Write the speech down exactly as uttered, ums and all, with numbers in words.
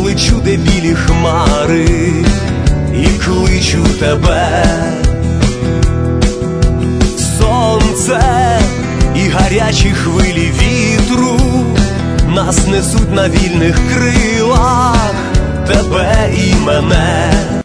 лечу, де білі хмари, і кличу тебе. Сонце і гарячі хвилі вітру нас несуть на вільних крилах, тебе і мене.